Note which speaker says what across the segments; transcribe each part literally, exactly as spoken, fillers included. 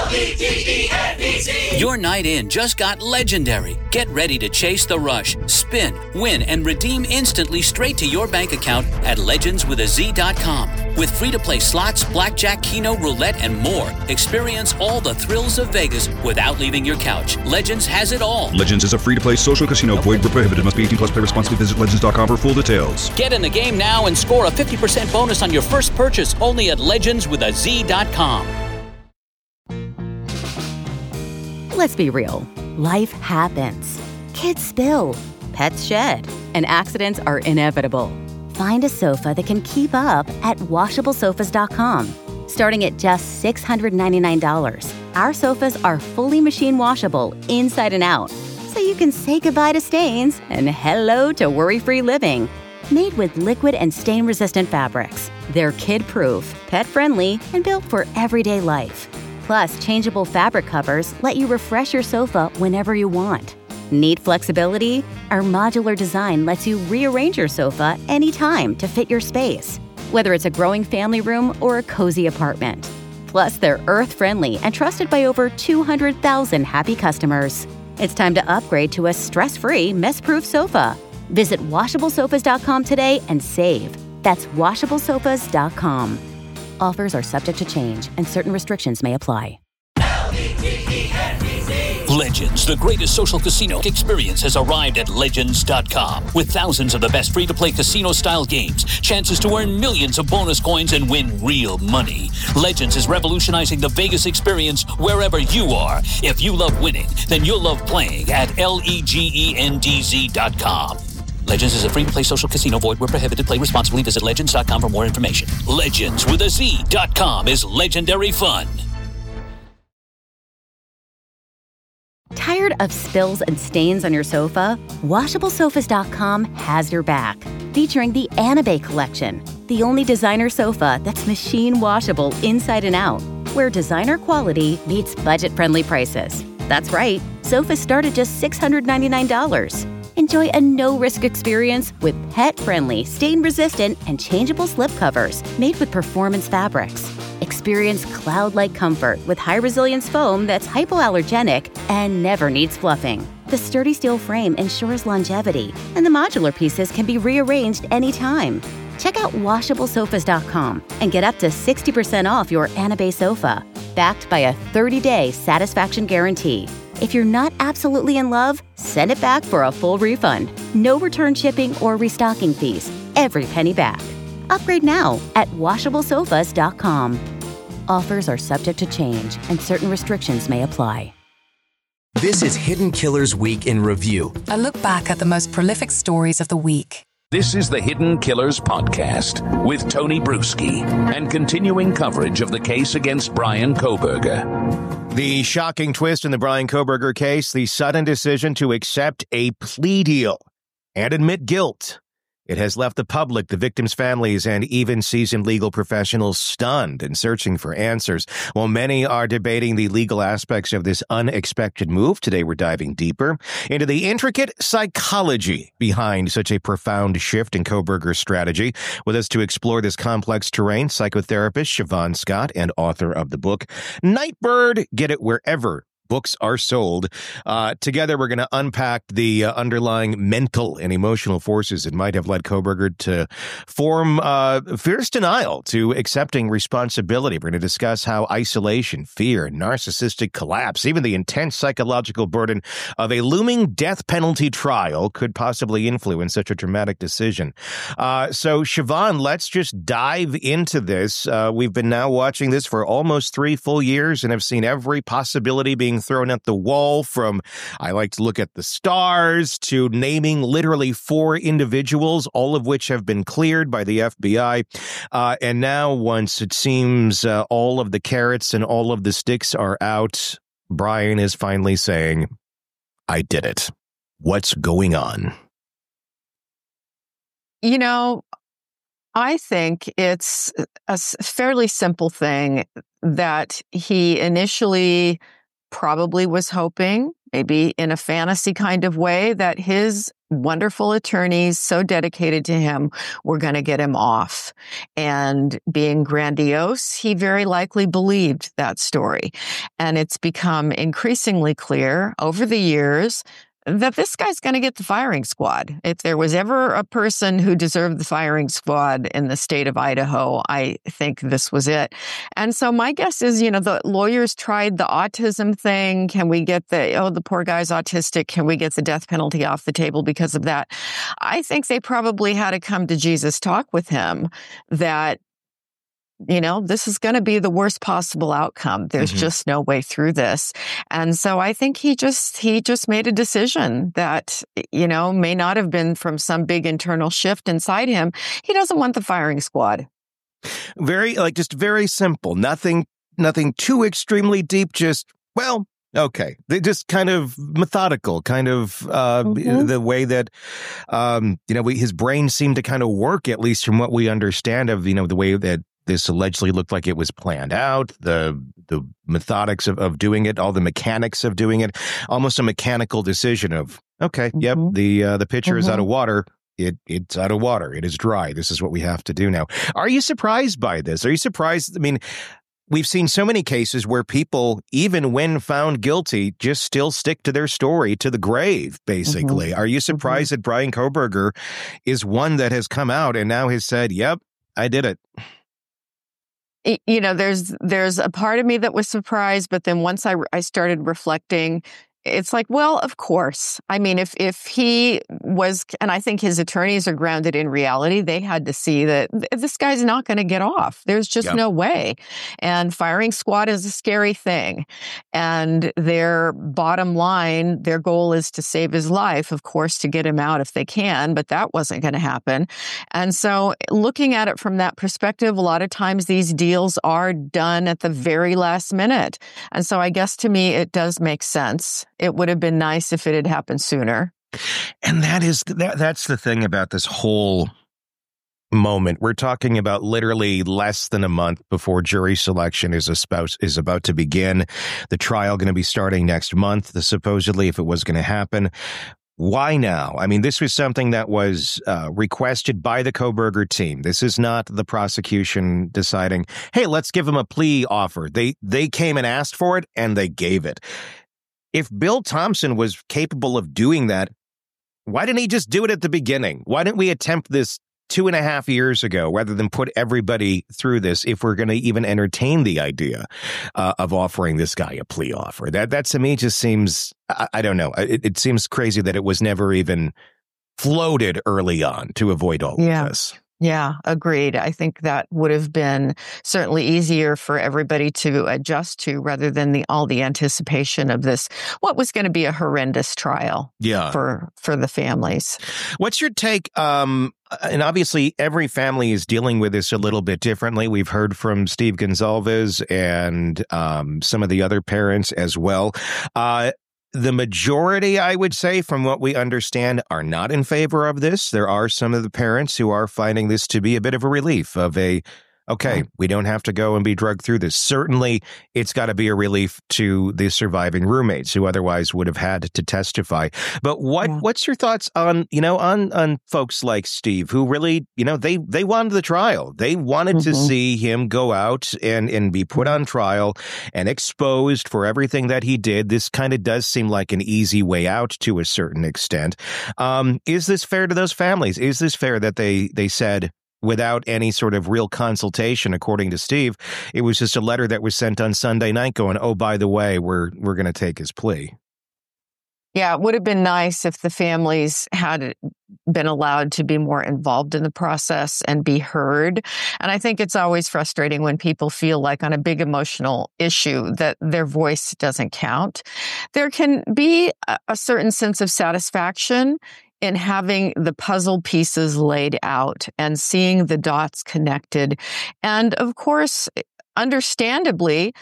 Speaker 1: Your night in just got legendary. Get ready to chase the rush, spin, win, and redeem instantly straight to your bank account at legends with a z dot com. With free-to-play slots, blackjack, keno, roulette, and more, experience all the thrills of Vegas without leaving your couch. Legends has it all.
Speaker 2: Legends is a free-to-play social casino. Void where prohibited. Must be eighteen plus. Play responsibly. Visit legends dot com for full details.
Speaker 1: Get in the game now and score a fifty percent bonus on your first purchase only at legends with a z dot com.
Speaker 3: Let's be real. Life happens. Kids spill. Pets shed. And accidents are inevitable. Find a sofa that can keep up at washable sofas dot com. Starting at just six hundred ninety-nine dollars, our sofas are fully machine washable inside and out, so you can say goodbye to stains and hello to worry-free living. Made with liquid and stain-resistant fabrics, they're kid-proof, pet-friendly, and built for everyday life. Plus, changeable fabric covers let you refresh your sofa whenever you want. Need flexibility? Our modular design lets you rearrange your sofa anytime to fit your space, whether it's a growing family room or a cozy apartment. Plus, they're earth-friendly and trusted by over two hundred thousand happy customers. It's time to upgrade to a stress-free, mess-proof sofa. Visit washable sofas dot com today and save. That's washable sofas dot com. Offers are subject to change and certain restrictions may apply.
Speaker 1: Legends, the greatest social casino experience, has arrived at legends dot com. With thousands of the best free-to-play casino-style games, chances to earn millions of bonus coins and win real money. Legends is revolutionizing the Vegas experience wherever you are. If you love winning, then you'll love playing at legends dot com. Legends is a free-to-play social casino. Void where prohibited. Play responsibly. Visit legends dot com for more information. Legends with a Z dot com is legendary fun.
Speaker 3: Tired of spills and stains on your sofa? washable sofas dot com has your back. Featuring the Anabe collection, the only designer sofa that's machine washable inside and out, where designer quality meets budget-friendly prices. That's right, sofas start at just six hundred ninety-nine dollars. Enjoy a no-risk experience with pet-friendly, stain-resistant, and changeable slipcovers made with performance fabrics. Experience cloud-like comfort with high-resilience foam that's hypoallergenic and never needs fluffing. The sturdy steel frame ensures longevity, and the modular pieces can be rearranged anytime. Check out washable sofas dot com and get up to sixty percent off your Anabe sofa, backed by a thirty-day satisfaction guarantee. If you're not absolutely in love, send it back for a full refund. No return shipping or restocking fees. Every penny back. Upgrade now at washable sofas dot com. Offers are subject to change and certain restrictions may apply.
Speaker 4: This is Hidden Killers Week in Review.
Speaker 5: A look back at the most prolific stories of the week.
Speaker 6: This is the Hidden Killers Podcast with Tony Bruschi and continuing coverage of the case against Bryan Kohberger.
Speaker 7: The shocking twist in the Bryan Kohberger case, the sudden decision to accept a plea deal and admit guilt. It has left the public, the victims' families, and even seasoned legal professionals stunned and searching for answers. While many are debating the legal aspects of this unexpected move, today we're diving deeper into the intricate psychology behind such a profound shift in Kohberger's strategy. With us to explore this complex terrain, psychotherapist Siobhan Scott and author of the book Nightbird. Get it wherever books are sold. Uh, together, we're going to unpack the uh, underlying mental and emotional forces that might have led Kohberger to form uh, fierce denial to accepting responsibility. We're going to discuss how isolation, fear, narcissistic collapse, even the intense psychological burden of a looming death penalty trial could possibly influence such a dramatic decision. Uh, so, Siobhan, let's just dive into this. Uh, we've been now watching this for almost three full years and have seen every possibility being thrown at the wall, from I like to look at the stars to naming literally four individuals, all of which have been cleared by the F B I. Uh, and now, once it seems uh, all of the carrots and all of the sticks are out, Bryan is finally saying, I did it. What's going on?
Speaker 8: You know, I think it's a fairly simple thing that he initially probably was hoping, maybe in a fantasy kind of way, that his wonderful attorneys, so dedicated to him, were going to get him off. And being grandiose, he very likely believed that story. And it's become increasingly clear over the years that this guy's going to get the firing squad. If there was ever a person who deserved the firing squad in the state of Idaho, I think this was it. And so my guess is, you know, the lawyers tried the autism thing. Can we get the, oh, the poor guy's autistic. Can we get the death penalty off the table because of that? I think they probably had a come to Jesus talk with him that, you know, this is going to be the worst possible outcome. There's mm-hmm. just no way through this. And so I think he just, he just made a decision that, you know, may not have been from some big internal shift inside him. He doesn't want the firing squad.
Speaker 7: Very, like, just very simple. Nothing, nothing too extremely deep. Just, well, okay. They just kind of methodical, kind of uh, mm-hmm. the way that, um, you know, we, his brain seemed to kind of work, at least from what we understand of, you know, the way that this allegedly looked like it was planned out, the the methodics of, of doing it, all the mechanics of doing it, almost a mechanical decision of, okay, mm-hmm. yep, the uh, the pitcher mm-hmm. is out of water. It It's out of water. It is dry. This is what we have to do now. Are you surprised by this? Are you surprised? I mean, we've seen so many cases where people, even when found guilty, just still stick to their story to the grave, basically. Mm-hmm. Are you surprised mm-hmm. that Bryan Kohberger is one that has come out and now has said, yep, I did it?
Speaker 8: You know, there's there's a part of me that was surprised, but then once I, I started reflecting, it's like, well, of course. I mean, if if he was, and I think his attorneys are grounded in reality, they had to see that this guy's not going to get off. There's just yep. no way. And firing squad is a scary thing. And their bottom line, their goal is to save his life, of course, to get him out if they can, but that wasn't going to happen. And so looking at it from that perspective, a lot of times these deals are done at the very last minute. And so I guess to me, it does make sense. It would have been nice if it had happened sooner.
Speaker 7: And that is that, that's the thing about this whole moment. We're talking about literally less than a month before jury selection is a spouse is about to begin. The trial going to be starting next month, the, supposedly, if it was going to happen. Why now? I mean, this was something that was uh, requested by the Kohberger team. This is not the prosecution deciding, hey, let's give him a plea offer. They they came and asked for it, and they gave it. If Bill Thompson was capable of doing that, why didn't he just do it at the beginning? Why didn't we attempt this two and a half years ago rather than put everybody through this if we're going to even entertain the idea uh, of offering this guy a plea offer? That, that to me just seems, I, I don't know, it, it seems crazy that it was never even floated early on to avoid all
Speaker 8: yeah.
Speaker 7: of this.
Speaker 8: Yeah, agreed. I think that would have been certainly easier for everybody to adjust to rather than the all the anticipation of this, what was going to be a horrendous trial
Speaker 7: yeah.
Speaker 8: for, for the families.
Speaker 7: What's your take? Um, and obviously, every family is dealing with this a little bit differently. We've heard from Steve Gonsalves and um, some of the other parents as well. Uh The majority, I would say, from what we understand, are not in favor of this. There are some of the parents who are finding this to be a bit of a relief of a, okay, we don't have to go and be drugged through this. Certainly, it's got to be a relief to the surviving roommates who otherwise would have had to testify. But what yeah. what's your thoughts on, you know, on on folks like Steve who really, you know, they they wanted the trial. They wanted mm-hmm. to see him go out and, and be put on trial and exposed for everything that he did. This kind of does seem like an easy way out to a certain extent. Um, is this fair to those families? Is this fair that they they said, without any sort of real consultation, according to Steve, it was just a letter that was sent on Sunday night going, oh, by the way, we're we're going to take his plea?
Speaker 8: Yeah, it would have been nice if the families had been allowed to be more involved in the process and be heard. And I think it's always frustrating when people feel like on a big emotional issue that their voice doesn't count. There can be a, a certain sense of satisfaction in having the puzzle pieces laid out and seeing the dots connected. And of course, understandably,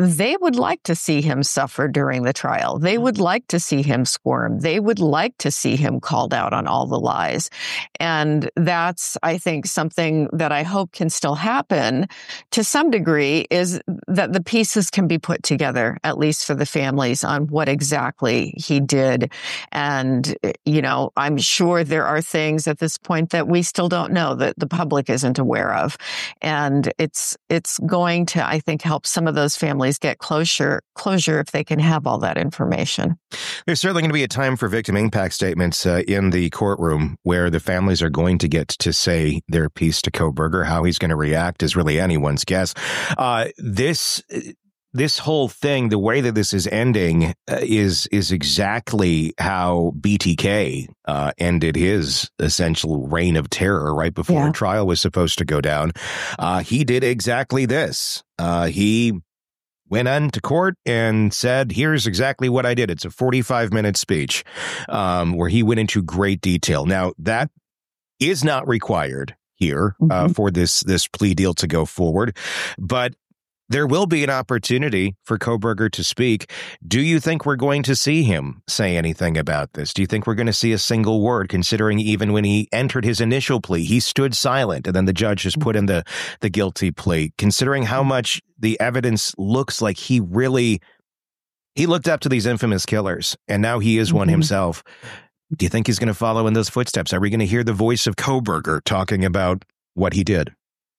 Speaker 8: they would like to see him suffer during the trial. They would like to see him squirm. They would like to see him called out on all the lies. And that's, I think, something that I hope can still happen to some degree, is that the pieces can be put together, at least for the families, on what exactly he did. And, you know, I'm sure there are things at this point that we still don't know, that the public isn't aware of. And it's, it's going to, I think, help some of those families get closure, closure if they can have all that information.
Speaker 7: There's certainly going to be a time for victim impact statements uh, in the courtroom, where the families are going to get to say their piece to Kohberger. How he's going to react is really anyone's guess. Uh, this this whole thing, the way that this is ending, uh, is is exactly how B T K uh, ended his essential reign of terror right before
Speaker 8: Yeah.
Speaker 7: a trial was supposed to go down. Uh, he did exactly this. Uh, he went on to court and said, here's exactly what I did. It's a forty-five minute speech um, where he went into great detail. Now, that is not required here uh,
Speaker 8: Mhm.
Speaker 7: for this this plea deal to go forward, but there will be an opportunity for Kohberger to speak. Do you think we're going to see him say anything about this? Do you think we're going to see a single word, considering even when he entered his initial plea, he stood silent, and then the judge just put in the, the guilty plea, considering how much the evidence looks like he really, he looked up to these infamous killers, and now he is one
Speaker 8: Mhm.
Speaker 7: himself. Do you think he's going to follow in those footsteps? Are we going to hear the voice of Kohberger talking about what he did?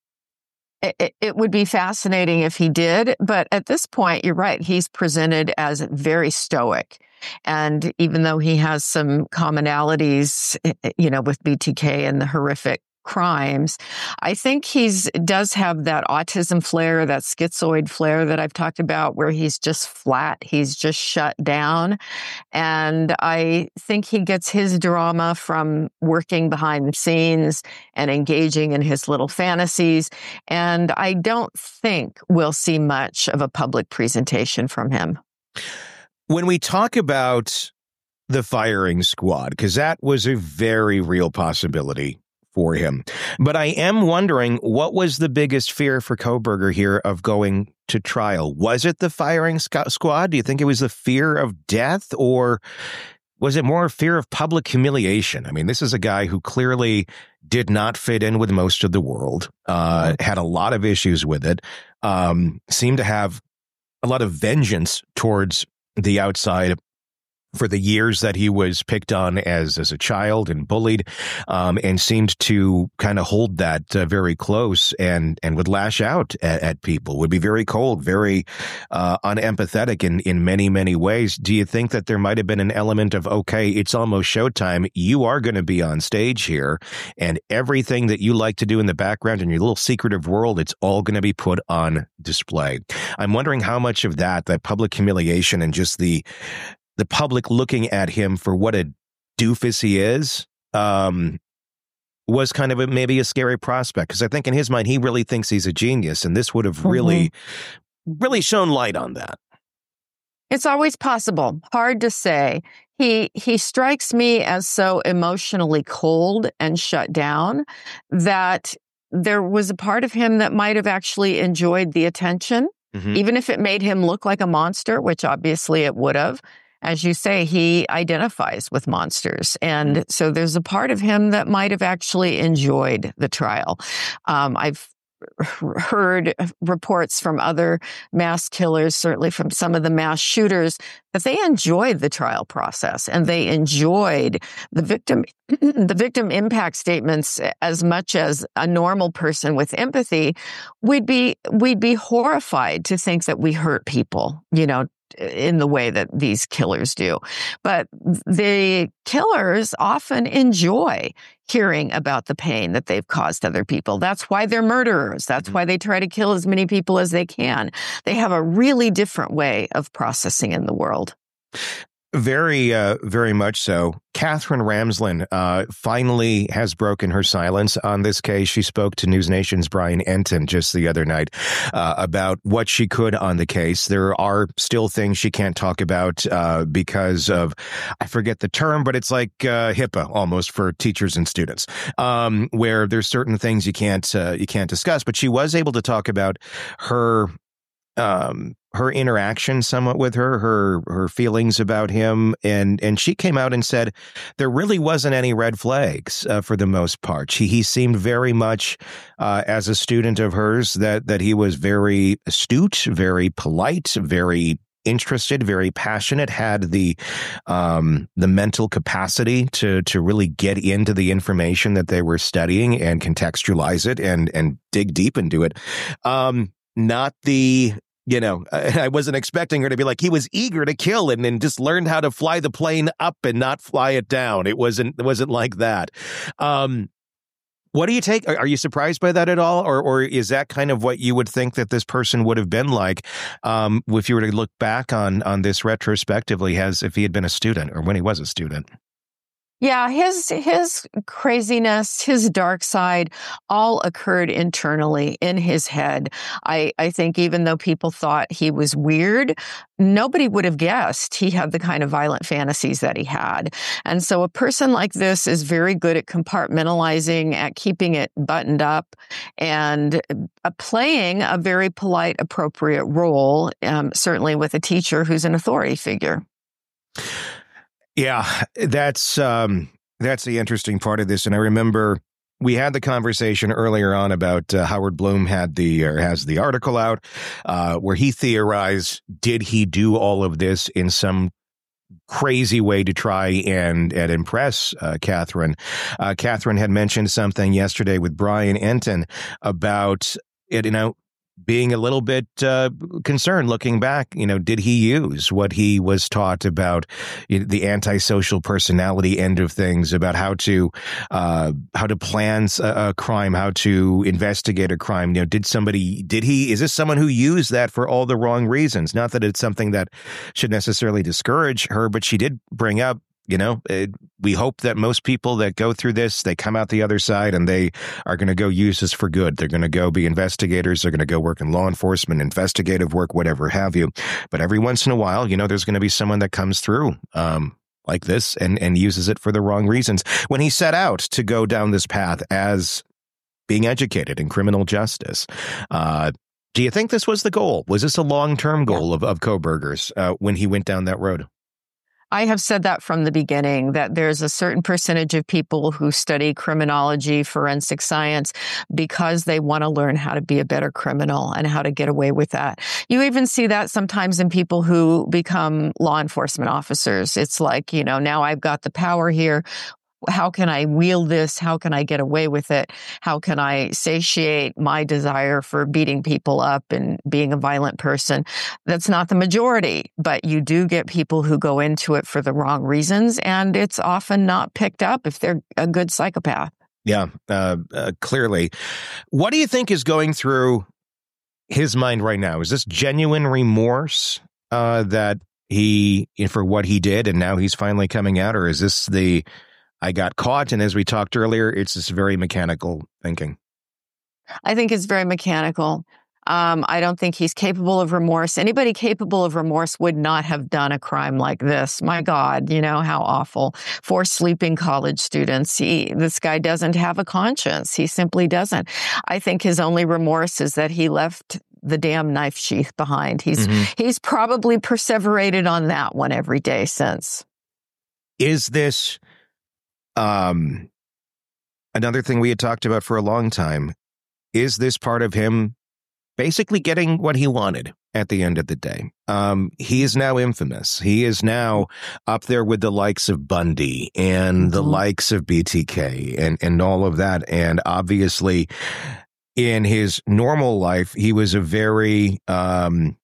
Speaker 8: It, it would be fascinating if he did, but at this point, you're right. He's presented as very stoic. And even though he has some commonalities, you know, with B T K and the horrific crimes, I think he's does have that autism flair, that schizoid flair that I've talked about, where he's just flat, he's just shut down. And I think he gets his drama from working behind the scenes and engaging in his little fantasies. And I don't think we'll see much of a public presentation from him.
Speaker 7: When we talk about the firing squad, because that was a very real possibility for him. But I am wondering, what was the biggest fear for Kohberger here of going to trial? Was it the firing sc- squad? Do you think it was the fear of death, or was it more fear of public humiliation? I mean, this is a guy who clearly did not fit in with most of the world, uh, had a lot of issues with it, um, seemed to have a lot of vengeance towards the outside for the years that he was picked on as as a child and bullied, um, and seemed to kind of hold that uh, very close, and and would lash out at, at people, would be very cold, very uh, unempathetic in, in many, many ways. Do you think that there might have been an element of, okay, it's almost showtime, you are going to be on stage here, and everything that you like to do in the background in your little secretive world, it's all going to be put on display? I'm wondering how much of that, that public humiliation and just the the public looking at him for what a doofus he is, um, was kind of a, maybe a scary prospect. Because I think in his mind, he really thinks he's a genius, and this would have really, mm-hmm. really shone light on that.
Speaker 8: It's always possible. Hard to say. He he strikes me as so emotionally cold and shut down that there was a part of him that might have actually enjoyed the attention, mm-hmm. even if it made him look like a monster, which obviously it would have. As you say, he identifies with monsters. And so there's a part of him that might have actually enjoyed the trial. Um, I've heard reports from other mass killers, certainly from some of the mass shooters, that they enjoyed the trial process and they enjoyed the victim, the victim impact statements as much as a normal person with empathy. We'd be, we'd be horrified to think that we hurt people, you know, in the way that these killers do. But the killers often enjoy hearing about the pain that they've caused other people. That's why they're murderers. That's mm-hmm. why they try to kill as many people as they can. They have a really different way of processing in the world.
Speaker 7: Very, uh, very much so. Katherine Ramsland uh, finally has broken her silence on this case. She spoke to News Nation's Brian Entin just the other night uh, about what she could on the case. There are still things she can't talk about uh, because of, I forget the term, but it's like uh, HIPAA almost for teachers and students, um, where there's certain things you can't uh, you can't discuss. But she was able to talk about her Um, her interaction somewhat with her, her her feelings about him, and and she came out and said there really wasn't any red flags uh, for the most part. She, he seemed very much, uh, as a student of hers, that that he was very astute, very polite, very interested, very passionate, had the um, the mental capacity to to really get into the information that they were studying and contextualize it and and dig deep into it. Um, not the You know, I wasn't expecting her to be like, he was eager to kill and then just learned how to fly the plane up and not fly it down. It wasn't it wasn't like that. Um, what do you take? Are you surprised by that at all? Or or is that kind of what you would think that this person would have been like um, if you were to look back on on this retrospectively as if he had been a student or when he was a student?
Speaker 8: Yeah, his his craziness, his dark side, all occurred internally in his head. I, I think even though people thought he was weird, nobody would have guessed he had the kind of violent fantasies that he had. And so a person like this is very good at compartmentalizing, at keeping it buttoned up, and uh, playing a very polite, appropriate role, um, certainly with a teacher who's an authority figure.
Speaker 7: Yeah, that's um, that's the interesting part of this. And I remember we had the conversation earlier on about uh, Howard Bloom had the or has the article out uh, where he theorized, did he do all of this in some crazy way to try and, and impress uh, Catherine? Uh, Catherine had mentioned something yesterday with Brian Entin about it, you know, being a little bit uh, concerned looking back. You know, did he use what he was taught about you know, the antisocial personality end of things, about how to uh, how to plan a, a crime, how to investigate a crime? You know, did somebody, did he, is this someone who used that for all the wrong reasons? Not that it's something that should necessarily discourage her, but she did bring up, you know, it, we hope that most people that go through this, they come out the other side and they are going to go use this for good. They're going to go be investigators. They're going to go work in law enforcement, investigative work, whatever have you. But every once in a while, you know, there's going to be someone that comes through um, like this and, and uses it for the wrong reasons. When he set out to go down this path as being educated in criminal justice, uh, do you think this was the goal? Was this a long-term goal yeah. of, of Kohberger's uh, when he went down that road?
Speaker 8: I have said that from the beginning, that there's a certain percentage of people who study criminology, forensic science, because they want to learn how to be a better criminal and how to get away with that. You even see that sometimes in people who become law enforcement officers. It's like, you know, now I've got the power here. How can I wield this? How can I get away with it? How can I satiate my desire for beating people up and being a violent person? That's not the majority, but you do get people who go into it for the wrong reasons, and it's often not picked up if they're a good psychopath.
Speaker 7: Yeah, uh, uh, clearly. What do you think is going through his mind right now? Is this genuine remorse uh, that he, for what he did, and now he's finally coming out, or is this the I got caught, and as we talked earlier, it's this very mechanical thinking?
Speaker 8: I think it's very mechanical. Um, I don't think he's capable of remorse. Anybody capable of remorse would not have done a crime like this. My God, you know, how awful. For sleeping college students, he, this guy doesn't have a conscience. He simply doesn't. I think his only remorse is that he left the damn knife sheath behind. He's mm-hmm. he's probably perseverated on that one every day since.
Speaker 7: Is this... Um, another thing we had talked about for a long time, is this part of him basically getting what he wanted at the end of the day? Um, he is now infamous. He is now up there with the likes of Bundy and the mm-hmm. likes of B T K and, and all of that. And obviously in his normal life, he was a very, um,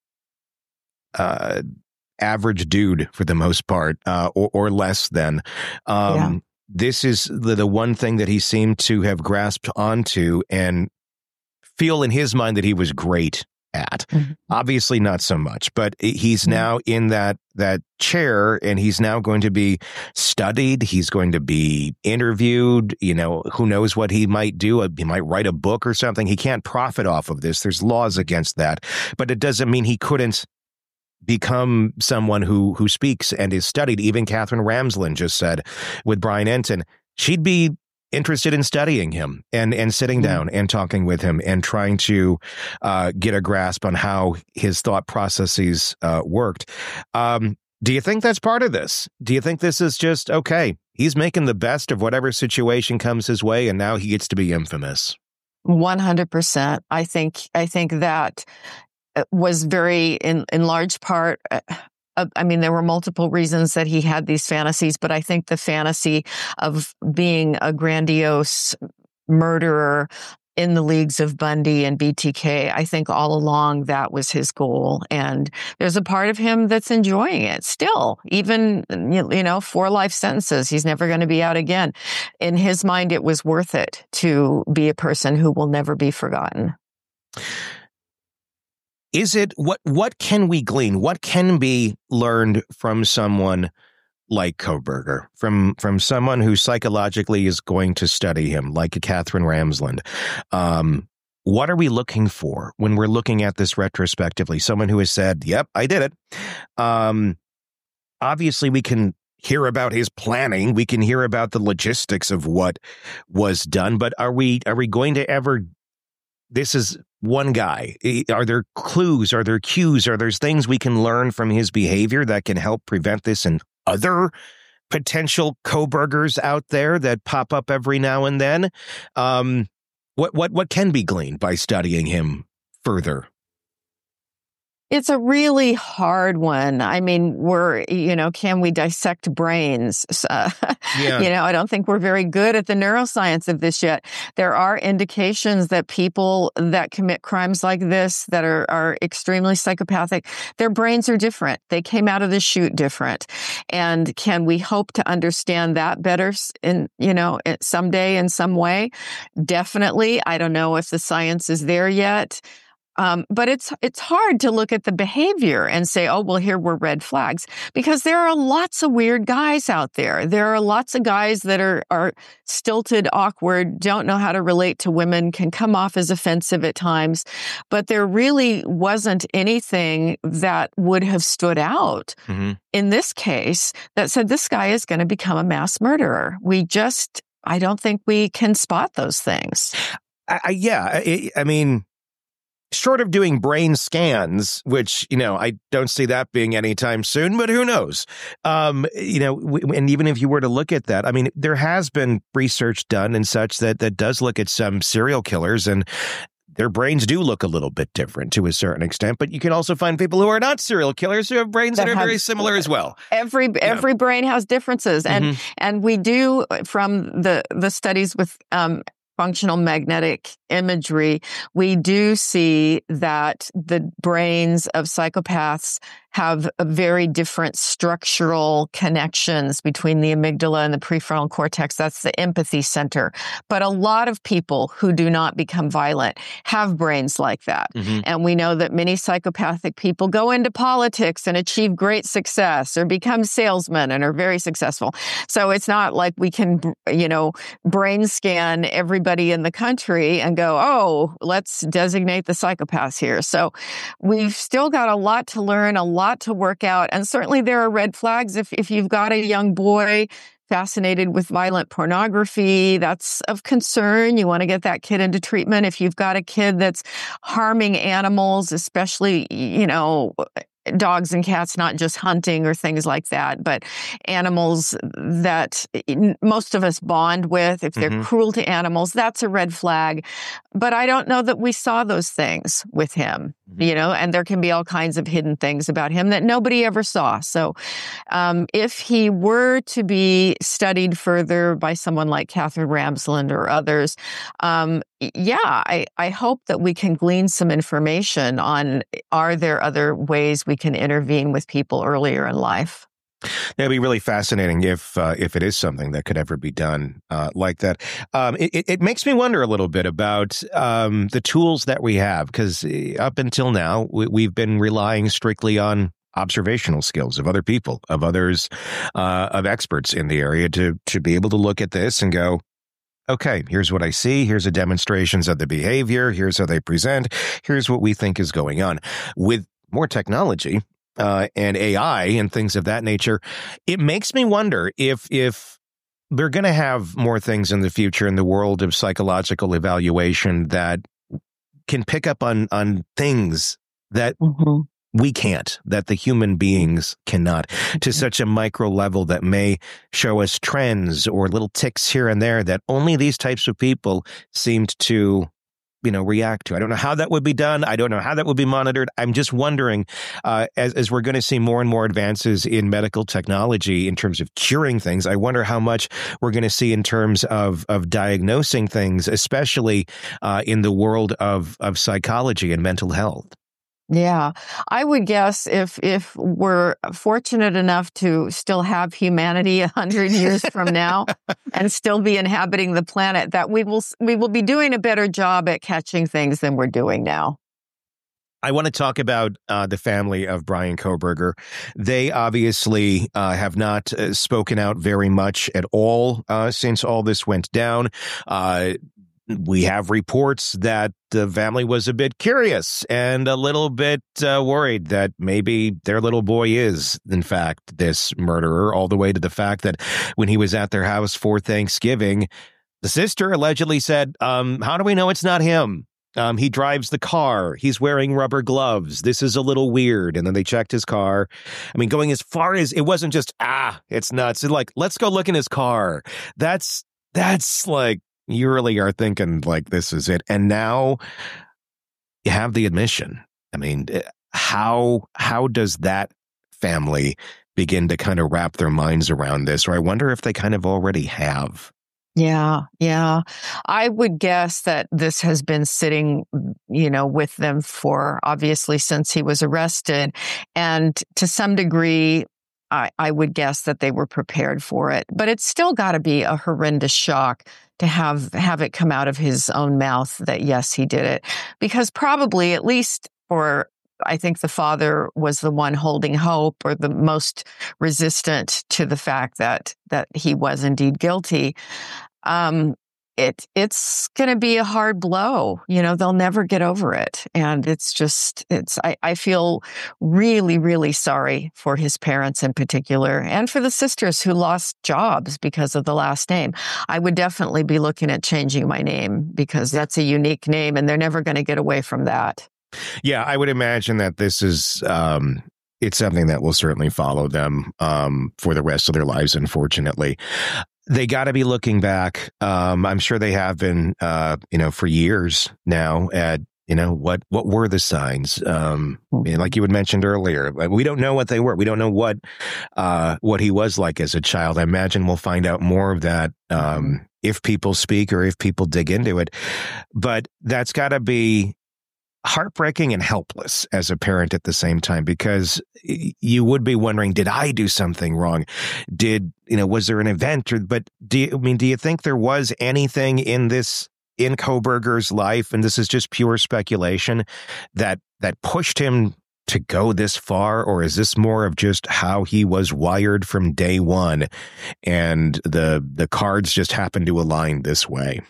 Speaker 7: uh, average dude for the most part, uh, or, or less than, um, yeah. This is the, the one thing that he seemed to have grasped onto and feel in his mind that he was great at. Mm-hmm. Obviously not so much, but he's mm-hmm. now in that that chair, and he's now going to be studied. He's going to be interviewed. You know, who knows what he might do? He might write a book or something. He can't profit off of this. There's laws against that, but it doesn't mean he couldn't become someone who who speaks and is studied. Even Catherine Ramsland just said with Brian Entin, she'd be interested in studying him and, and sitting down and talking with him and trying to uh, get a grasp on how his thought processes uh, worked. Um, do you think that's part of this? Do you think this is just, okay, he's making the best of whatever situation comes his way, and now he gets to be infamous?
Speaker 8: one hundred percent. I think, I think that was very, in, in large part, uh, I mean, there were multiple reasons that he had these fantasies, but I think the fantasy of being a grandiose murderer in the leagues of Bundy and B T K, I think all along that was his goal. And there's a part of him that's enjoying it still, even, you know, four life sentences. He's never going to be out again. In his mind, it was worth it to be a person who will never be forgotten.
Speaker 7: Is it, what, what can we glean? What can be learned from someone like Kohberger, from, from someone who psychologically is going to study him, like a Katherine Ramsland? Um, what are we looking for when we're looking at this retrospectively? Someone who has said, yep, I did it. Um, obviously, we can hear about his planning. We can hear about the logistics of what was done. But are we, are we going to ever, this is one guy. Are there clues? Are there cues? Are there things we can learn from his behavior that can help prevent this in other potential Kohbergers out there that pop up every now and then? Um, what what what can be gleaned by studying him further?
Speaker 8: It's a really hard one. I mean, we're, you know, can we dissect brains? Uh, yeah. You know, I don't think we're very good at the neuroscience of this yet. There are indications that people that commit crimes like this, that are, are extremely psychopathic, their brains are different. They came out of the chute different. And can we hope to understand that better in, you know, someday in some way? Definitely. I don't know if the science is there yet. Um, but it's it's hard to look at the behavior and say, oh, well, here were red flags, because there are lots of weird guys out there. There are lots of guys that are, are stilted, awkward, don't know how to relate to women, can come off as offensive at times. But there really wasn't anything that would have stood out mm-hmm. in this case that said this guy is going to become a mass murderer. We just, I don't think we can spot those things.
Speaker 7: I, I, yeah, I, I mean... Short of doing brain scans, which, you know, I don't see that being anytime soon, but who knows? Um, you know, w- and even if you were to look at that, I mean, there has been research done and such that that does look at some serial killers, and their brains do look a little bit different to a certain extent. But you can also find people who are not serial killers who have brains that, that are very similar as well.
Speaker 8: Every you every know. brain has differences, and mm-hmm. and we do, from the the studies with um, functional magnetic imagery, we do see that the brains of psychopaths have a very different structural connections between the amygdala and the prefrontal cortex. That's the empathy center. But a lot of people who do not become violent have brains like that. Mm-hmm. And we know that many psychopathic people go into politics and achieve great success, or become salesmen and are very successful. So it's not like we can, you know, brain scan everybody in the country and go, oh, let's designate the psychopaths here. So we've still got a lot to learn, a lot to work out. And certainly there are red flags. If if you've got a young boy fascinated with violent pornography, that's of concern. You want to get that kid into treatment. If you've got a kid that's harming animals, especially, you know, dogs and cats, not just hunting or things like that, but animals that most of us bond with, if they're mm-hmm. cruel to animals, that's a red flag. But I don't know that we saw those things with him, mm-hmm. you know, and there can be all kinds of hidden things about him that nobody ever saw. So um, if he were to be studied further by someone like Katherine Ramsland or others, um, yeah, I, I hope that we can glean some information on, are there other ways we can intervene with people earlier in life?
Speaker 7: It'd be really fascinating if uh, if it is something that could ever be done uh, like that. Um, it, it makes me wonder a little bit about um, the tools that we have, because up until now, we, we've been relying strictly on observational skills of other people, of others, uh, of experts in the area to to be able to look at this and go, okay, here's what I see. Here's the demonstrations of the behavior. Here's how they present. Here's what we think is going on. With more technology uh, and A I and things of that nature, it makes me wonder if if we're going to have more things in the future in the world of psychological evaluation that can pick up on, on things that mm-hmm. we can't, that the human beings cannot, mm-hmm. to such a micro level that may show us trends or little ticks here and there that only these types of people seemed to, you know, react to. I don't know how that would be done. I don't know how that would be monitored. I'm just wondering, uh, as, as we're going to see more and more advances in medical technology in terms of curing things, I wonder how much we're going to see in terms of, of diagnosing things, especially uh, in the world of, of psychology and mental health.
Speaker 8: Yeah, I would guess if if we're fortunate enough to still have humanity a hundred years from now and still be inhabiting the planet, that we will we will be doing a better job at catching things than we're doing now.
Speaker 7: I want to talk about uh, the family of Bryan Kohberger. They obviously uh, have not uh, spoken out very much at all uh, since all this went down. Uh, We have reports that the family was a bit curious and a little bit uh, worried that maybe their little boy is, in fact, this murderer, all the way to the fact that when he was at their house for Thanksgiving, the sister allegedly said, um, how do we know it's not him? Um, he drives the car. He's wearing rubber gloves. This is a little weird. And then they checked his car. I mean, going as far as it wasn't just, ah, it's nuts. It's like, let's go look in his car. That's, that's like, you really are thinking like this is it. And now you have the admission. I mean, how how does that family begin to kind of wrap their minds around this? Or I wonder if they kind of already have.
Speaker 8: Yeah, yeah. I would guess that this has been sitting, you know, with them for obviously since he was arrested. And to some degree, I, I would guess that they were prepared for it. But it's still got to be a horrendous shock to have have it come out of his own mouth that, yes, he did it. Because probably, at least for, I think the father was the one holding hope or the most resistant to the fact that that he was indeed guilty. Um, it it's going to be a hard blow. You know, they'll never get over it. And it's just, it's, I, I feel really, really sorry for his parents in particular and for the sisters who lost jobs because of the last name. I would definitely be looking at changing my name because that's a unique name and they're never going to get away from that.
Speaker 7: Yeah, I would imagine that this is, um, it's something that will certainly follow them um, for the rest of their lives, unfortunately. They got to be looking back. Um, I'm sure they have been, uh, you know, for years now at, you know, what what were the signs? Um, like you had mentioned earlier, we don't know what they were. We don't know what uh, what he was like as a child. I imagine we'll find out more of that um, if people speak or if people dig into it. But that's got to be heartbreaking and helpless as a parent at the same time, because you would be wondering, did I do something wrong? Did, you know, was there an event? Or, but do you, I mean, do you think there was anything in this, in Kohberger's life, and this is just pure speculation, that, that pushed him to go this far? Or is this more of just how he was wired from day one and the, the cards just happened to align this way?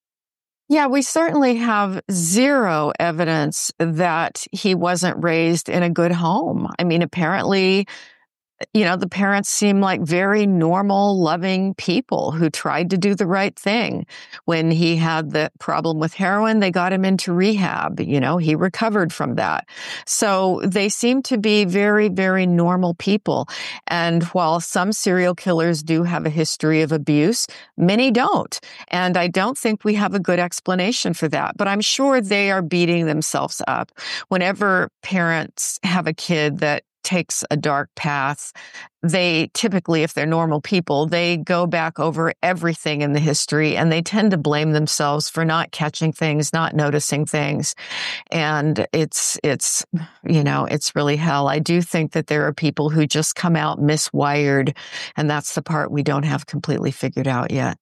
Speaker 8: Yeah, we certainly have zero evidence that he wasn't raised in a good home. I mean, apparently, you know, the parents seem like very normal, loving people who tried to do the right thing. When he had the problem with heroin, they got him into rehab. You know, he recovered from that. So they seem to be very, very normal people. And while some serial killers do have a history of abuse, many don't. And I don't think we have a good explanation for that. But I'm sure they are beating themselves up. Whenever parents have a kid that takes a dark path, they typically, if they're normal people, they go back over everything in the history and they tend to blame themselves for not catching things, not noticing things. And it's, it's, you know, it's really hell. I do think that there are people who just come out miswired, and that's the part we don't have completely figured out yet.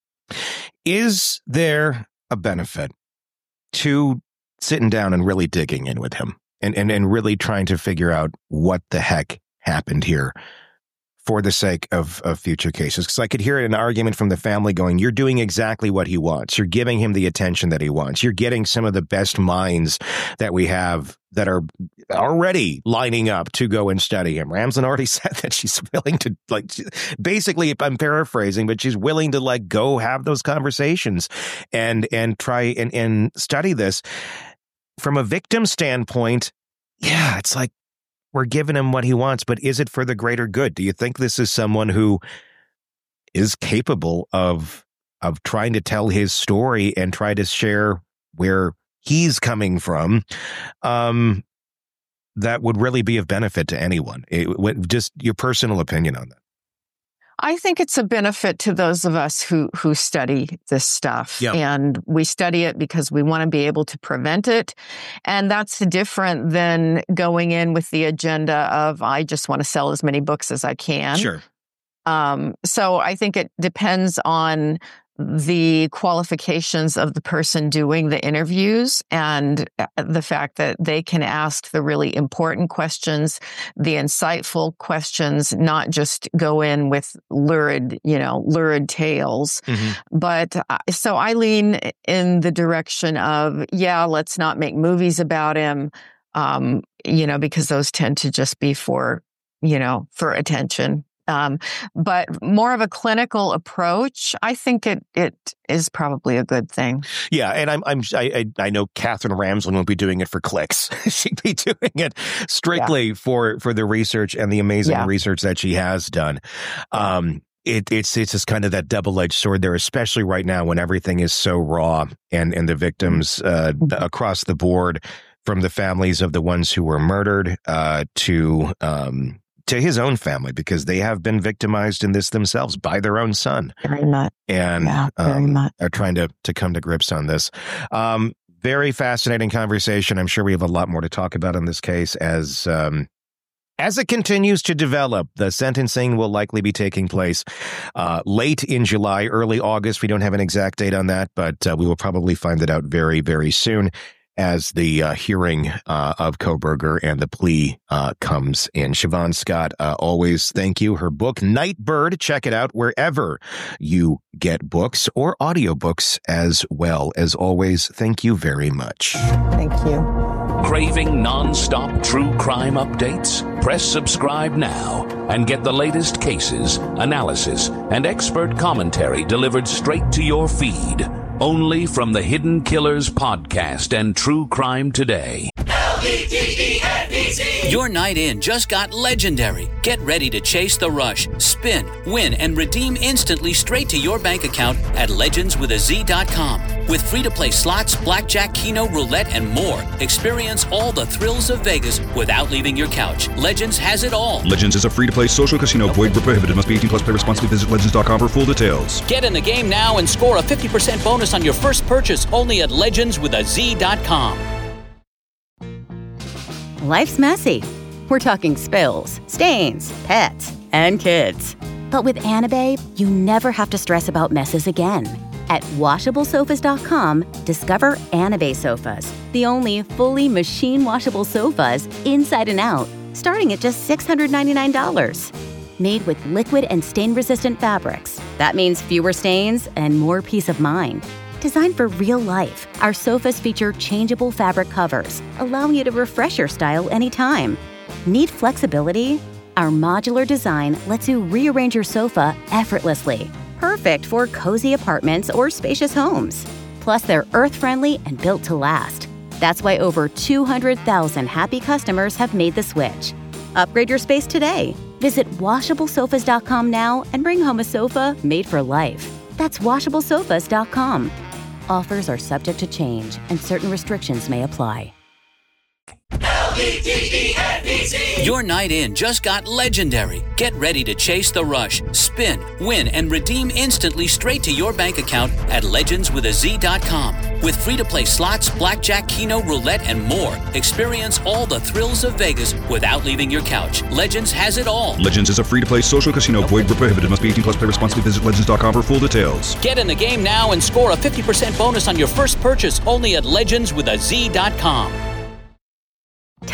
Speaker 7: Is there a benefit to sitting down and really digging in with him? And, and and really trying to figure out what the heck happened here for the sake of, of future cases. Because I could hear an argument from the family going, you're doing exactly what he wants. You're giving him the attention that he wants. You're getting some of the best minds that we have that are already lining up to go and study him. Ramsden already said that she's willing to, like, basically, I'm paraphrasing, but she's willing to, like, go have those conversations and and try and, and study this. From a victim standpoint, yeah, it's like, we're giving him what he wants, but is it for the greater good? Do you think this is someone who is capable of of trying to tell his story and try to share where he's coming from, um, that would really be of benefit to anyone? It, just your personal opinion on that.
Speaker 8: I think it's a benefit to those of us who who study this stuff.
Speaker 7: Yeah.
Speaker 8: And we study it because we want to be able to prevent it. And that's different than going in with the agenda of, I just want to sell as many books as I can.
Speaker 7: Sure.
Speaker 8: Um, so I think it depends on the qualifications of the person doing the interviews and the fact that they can ask the really important questions, the insightful questions, not just go in with lurid, you know, lurid tales. Mm-hmm. But uh, so I lean in the direction of, yeah, let's not make movies about him, um, you know, because those tend to just be for, you know, for attention. Um, but more of a clinical approach, I think it it is probably a good thing.
Speaker 7: Yeah, and I'm I'm I I know Katherine Ramsden won't be doing it for clicks. She'd be doing it strictly yeah. for for the research and the amazing yeah. research that she has done. Um, it it's it's just kind of that double-edged sword there, especially right now when everything is so raw and and the victims uh, across the board, from the families of the ones who were murdered uh, to. Um, to his own family, because they have been victimized in this themselves by their own son.
Speaker 8: Very much.
Speaker 7: And
Speaker 8: yeah, very
Speaker 7: um,
Speaker 8: much.
Speaker 7: are trying to, to come to grips on this. Um, very fascinating conversation. I'm sure we have a lot more to talk about in this case as um, as it continues to develop. The sentencing will likely be taking place uh, late in July, early August. We don't have an exact date on that, but uh, we will probably find it out very, very soon as the uh, hearing uh, of Kohberger and the plea uh, comes in. Siobhan Scott, uh, always thank you. Her book, Nightbird, check it out wherever you get books or audiobooks as well. As always, thank you very much.
Speaker 8: Thank you.
Speaker 6: Craving non-stop true crime updates? Press subscribe now and get the latest cases, analysis, and expert commentary delivered straight to your feed. Only from the Hidden Killers podcast and True Crime Today.
Speaker 1: L E D E N E Z. Your night in just got legendary. Get ready to chase the rush, spin, win, and redeem instantly straight to your bank account at legends with a z dot com. With free-to-play slots, blackjack, keno, roulette, and more, experience all the thrills of Vegas without leaving your couch. Legends has it all.
Speaker 2: Legends is a free-to-play social casino. Void where prohibited. Must be eighteen plus. Play responsibly. Visit legends dot com for full details.
Speaker 1: Get in the game now and score a fifty percent bonus on your first purchase only at legends with a z dot com.
Speaker 3: Life's messy. We're talking spills, stains, pets, and kids. But with Anabae, you never have to stress about messes again. At washable sofas dot com, discover Anabae sofas, the only fully machine washable sofas inside and out, starting at just six hundred ninety-nine dollars. Made with liquid and stain-resistant fabrics. That means fewer stains and more peace of mind. Designed for real life, our sofas feature changeable fabric covers, allowing you to refresh your style anytime. Need flexibility? Our modular design lets you rearrange your sofa effortlessly. Perfect for cozy apartments or spacious homes. Plus, they're earth-friendly and built to last. That's why over two hundred thousand happy customers have made the switch. Upgrade your space today. Visit washable sofas dot com now and bring home a sofa made for life. That's washable sofas dot com. Offers are subject to change and certain restrictions may apply.
Speaker 1: L E D E N E Z. Your night in just got legendary. Get ready to chase the rush, spin, win, and redeem instantly straight to your bank account at legends with a z dot com. With free-to-play slots, blackjack, keno, roulette, and more, experience all the thrills of Vegas without leaving your couch. Legends has it all.
Speaker 2: Legends is a free-to-play social casino. Void where prohibited. Must be eighteen plus. Play responsibly. Visit legends dot com for full details.
Speaker 1: Get in the game now and score a fifty percent bonus on your first purchase only at legends with a z dot com.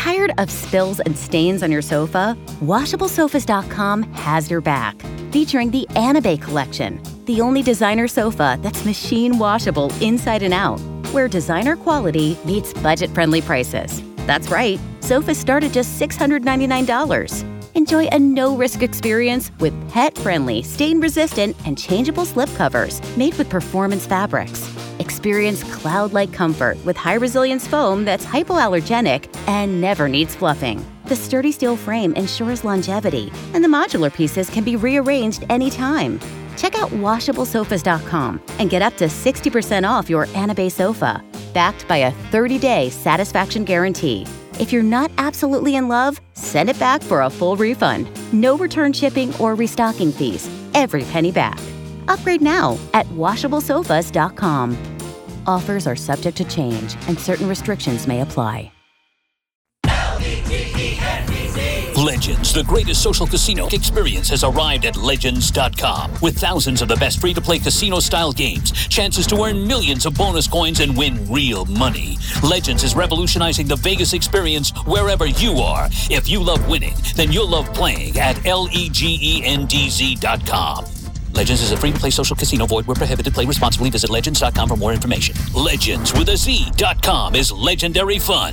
Speaker 3: Tired of spills and stains on your sofa? Washable Sofas dot com has your back. Featuring the Anabe Collection, the only designer sofa that's machine washable inside and out, where designer quality meets budget-friendly prices. That's right, sofas start at just six hundred ninety-nine dollars. Enjoy a no-risk experience with pet-friendly, stain-resistant, and changeable slipcovers made with performance fabrics. Experience cloud-like comfort with high-resilience foam that's hypoallergenic and never needs fluffing. The sturdy steel frame ensures longevity, and the modular pieces can be rearranged anytime. Check out Washable Sofas dot com and get up to sixty percent off your Anabe sofa, backed by a thirty-day satisfaction guarantee. If you're not absolutely in love, send it back for a full refund. No return shipping or restocking fees. Every penny back. Upgrade now at Washable Sofas dot com. Offers are subject to change and certain restrictions may apply.
Speaker 1: Legends, the greatest social casino experience, has arrived at Legends dot com. With thousands of the best free-to-play casino-style games, chances to earn millions of bonus coins and win real money. Legends is revolutionizing the Vegas experience wherever you are. If you love winning, then you'll love playing at Legends dot com. Legends is a free-to-play social casino. Void where prohibited. Play responsibly. Visit Legends dot com for more information. Legends with a Z dot com is legendary fun.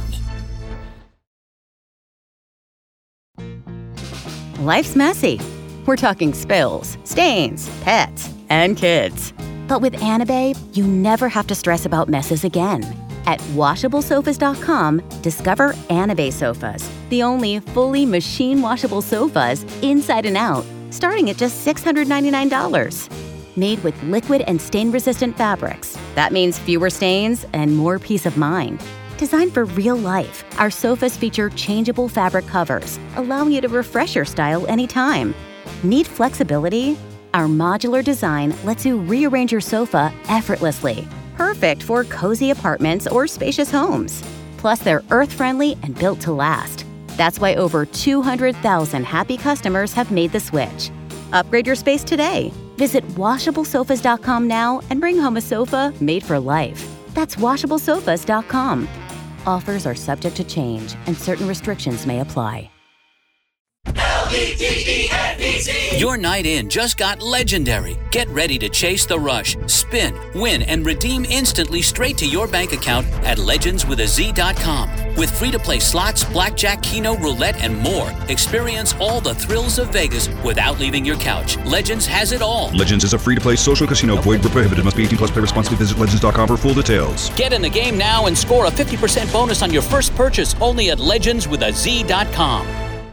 Speaker 3: Life's messy. We're talking spills, stains, pets, and kids. But with Anabe, you never have to stress about messes again. At Washable Sofas dot com, discover Anabe Sofas, the only fully machine-washable sofas inside and out, starting at just six hundred ninety-nine dollars. Made with liquid and stain-resistant fabrics. That means fewer stains and more peace of mind. Designed for real life, our sofas feature changeable fabric covers, allowing you to refresh your style anytime. Need flexibility? Our modular design lets you rearrange your sofa effortlessly. Perfect for cozy apartments or spacious homes. Plus, they're earth-friendly and built to last. That's why over two hundred thousand happy customers have made the switch. Upgrade your space today. Visit Washable Sofas dot com now and bring home a sofa made for life. That's Washable Sofas dot com. Offers are subject to change and certain restrictions may apply.
Speaker 1: Your night in just got legendary. Get ready to chase the rush, spin, win, and redeem instantly straight to your bank account at Legends with a Z dot com. With free-to-play slots, blackjack, keno, roulette, and more, experience all the thrills of Vegas without leaving your couch. Legends has it all.
Speaker 2: Legends is a free-to-play social casino. Void where prohibited. Must be eighteen plus. Play responsibly. Visit Legends dot com for full details.
Speaker 1: Get in the game now and score a fifty percent bonus on your first purchase only at Legends with a Z dot com.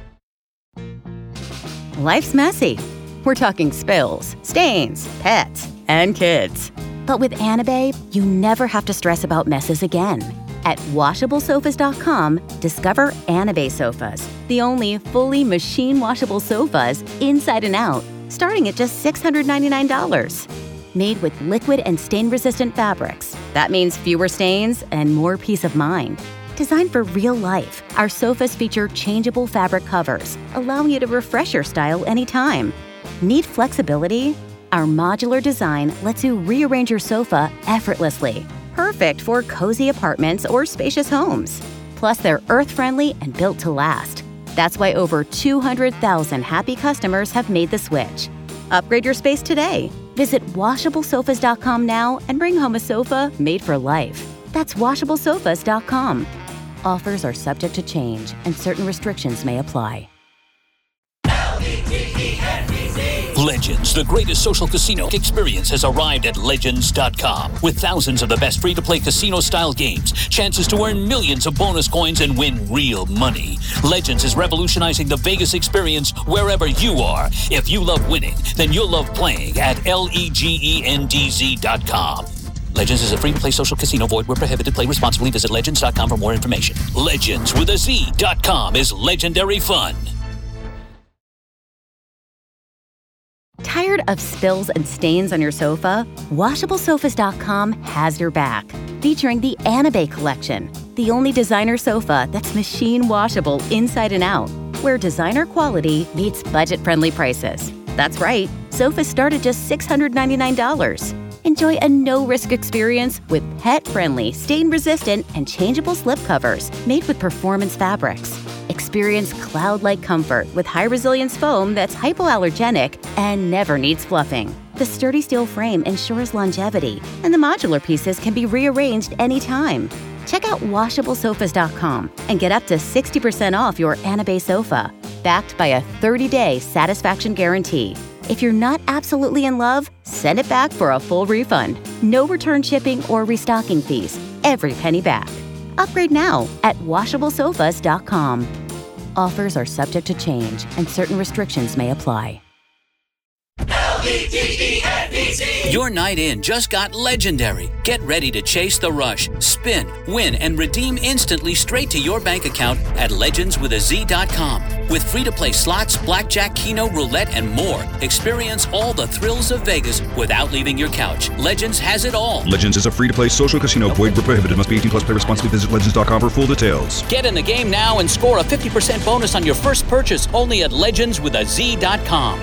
Speaker 3: Life's messy. We're talking spills, stains, pets, and kids. But with Anabe, you never have to stress about messes again. At Washable Sofas dot com, discover Anabe Sofas, the only fully machine-washable sofas inside and out, starting at just six hundred ninety-nine dollars. Made with liquid and stain-resistant fabrics. That means fewer stains and more peace of mind. Designed for real life, our sofas feature changeable fabric covers, allowing you to refresh your style anytime. Need flexibility? Our modular design lets you rearrange your sofa effortlessly. Perfect for cozy apartments or spacious homes. Plus, they're earth-friendly and built to last. That's why over two hundred thousand happy customers have made the switch. Upgrade your space today. Visit Washable Sofas dot com now and bring home a sofa made for life. That's Washable Sofas dot com. Offers are subject to change and certain restrictions may apply.
Speaker 1: Legends, the greatest social casino experience, has arrived at Legends dot com. With thousands of the best free-to-play casino-style games, chances to earn millions of bonus coins and win real money. Legends is revolutionizing the Vegas experience wherever you are. If you love winning, then you'll love playing at Legends dot com. Legends is a free-to-play social casino. Void where prohibited. Play responsibly. Visit Legends dot com for more information. Legends with a Z dot com is legendary fun.
Speaker 3: Tired of spills and stains on your sofa? Washable Sofas dot com has your back. Featuring the Anabe Collection, the only designer sofa that's machine washable inside and out, where designer quality meets budget-friendly prices. That's right, sofas start at just six hundred ninety-nine dollars. Enjoy a no-risk experience with pet-friendly, stain-resistant, and changeable slip covers made with performance fabrics. Experience cloud-like comfort with high-resilience foam that's hypoallergenic and never needs fluffing. The sturdy steel frame ensures longevity, and the modular pieces can be rearranged anytime. Check out washable sofas dot com and get up to sixty percent off your Anabay sofa, backed by a thirty-day satisfaction guarantee. If you're not absolutely in love, send it back for a full refund. No return shipping or restocking fees. Every penny back. Upgrade now at washable sofas dot com. Offers are subject to change and certain restrictions may apply.
Speaker 1: Your night in just got legendary. Get ready to chase the rush, spin, win, and redeem instantly straight to your bank account at legends with a z dot com. With free-to-play slots, blackjack, keno, roulette, and more, experience all the thrills of Vegas without leaving your couch. Legends has it all.
Speaker 2: Legends is a free-to-play social casino. Void where prohibited. Must be eighteen plus. Play responsibly. Visit legends dot com for full details.
Speaker 1: Get in the game now and score a fifty percent bonus on your first purchase only at legends with a z dot com.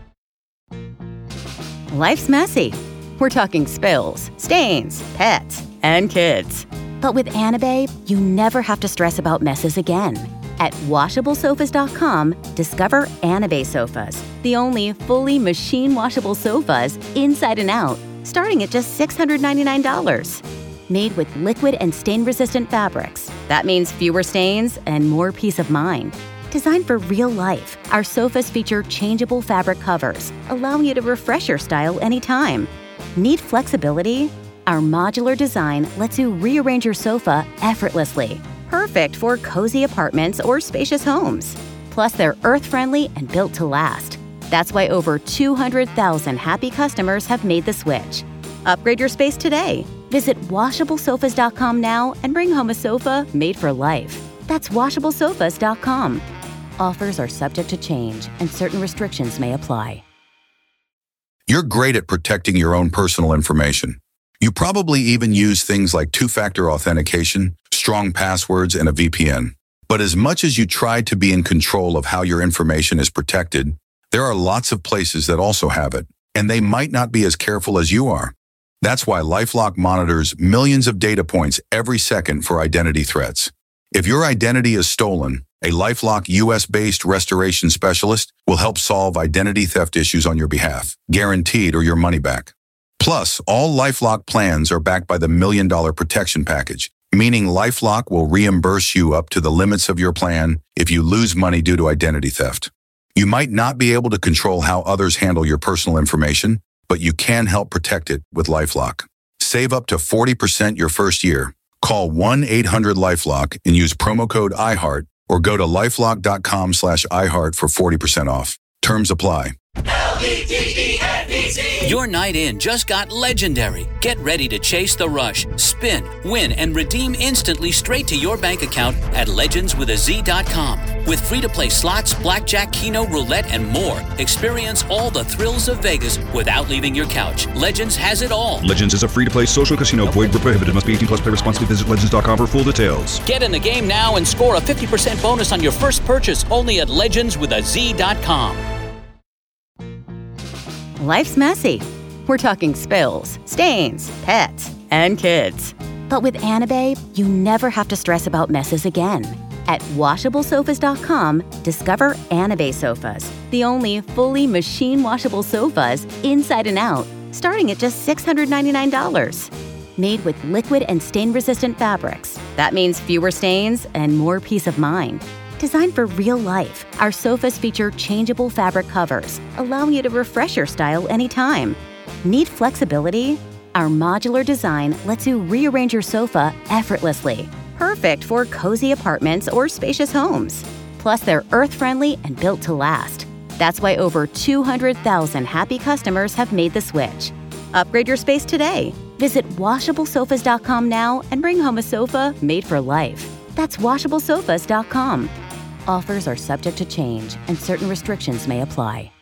Speaker 3: Life's messy. We're talking spills, stains, pets, and kids. But with Anabay, you never have to stress about messes again. At washable sofas dot com, discover Anabay sofas, the only fully machine-washable sofas inside and out, starting at just six hundred ninety-nine dollars. Made with liquid and stain-resistant fabrics. That means fewer stains and more peace of mind. Designed for real life, our sofas feature changeable fabric covers, allowing you to refresh your style anytime. Need flexibility? Our modular design lets you rearrange your sofa effortlessly. Perfect for cozy apartments or spacious homes. Plus, they're earth-friendly and built to last. That's why over two hundred thousand happy customers have made the switch. Upgrade your space today. Visit washable sofas dot com now and bring home a sofa made for life. That's washable sofas dot com. Offers are subject to change and certain restrictions may apply.
Speaker 9: You're great at protecting your own personal information. You probably even use things like two-factor authentication, strong passwords, and a V P N. But as much as you try to be in control of how your information is protected, there are lots of places that also have it, and they might not be as careful as you are. That's why LifeLock monitors millions of data points every second for identity threats. If your identity is stolen, a LifeLock U S-based restoration specialist will help solve identity theft issues on your behalf, guaranteed or your money back. Plus, all LifeLock plans are backed by the Million Dollar Protection Package, meaning LifeLock will reimburse you up to the limits of your plan if you lose money due to identity theft. You might not be able to control how others handle your personal information, but you can help protect it with LifeLock. Save up to forty percent your first year. Call one eight hundred LifeLock and use promo code iHeart or go to lifelock dot com slash iHeart for forty percent off. Terms apply.
Speaker 1: Your night in just got legendary. Get ready to chase the rush, spin, win, and redeem instantly straight to your bank account at legends with a z dot com. With free-to-play slots, blackjack, keno, roulette, and more, experience all the thrills of Vegas without leaving your couch. Legends has it all.
Speaker 2: Legends is a free-to-play social casino. Void where prohibited. Must be eighteen plus. Play responsibly. Visit legends dot com for full details.
Speaker 1: Get in the game now and score a fifty percent bonus on your first purchase only at legends with a z dot com.
Speaker 3: Life's messy. We're talking spills, stains, pets, and kids. But with Anabay, you never have to stress about messes again. At washable sofas dot com, discover Anabay sofas, the only fully machine-washable sofas inside and out, starting at just six hundred ninety-nine dollars. Made with liquid and stain-resistant fabrics. That means fewer stains and more peace of mind. Designed for real life, our sofas feature changeable fabric covers, allowing you to refresh your style anytime. Need flexibility? Our modular design lets you rearrange your sofa effortlessly. Perfect for cozy apartments or spacious homes. Plus, they're earth-friendly and built to last. That's why over two hundred thousand happy customers have made the switch. Upgrade your space today. Visit washable sofas dot com now and bring home a sofa made for life. That's washable sofas dot com. Offers are subject to change and certain restrictions may apply.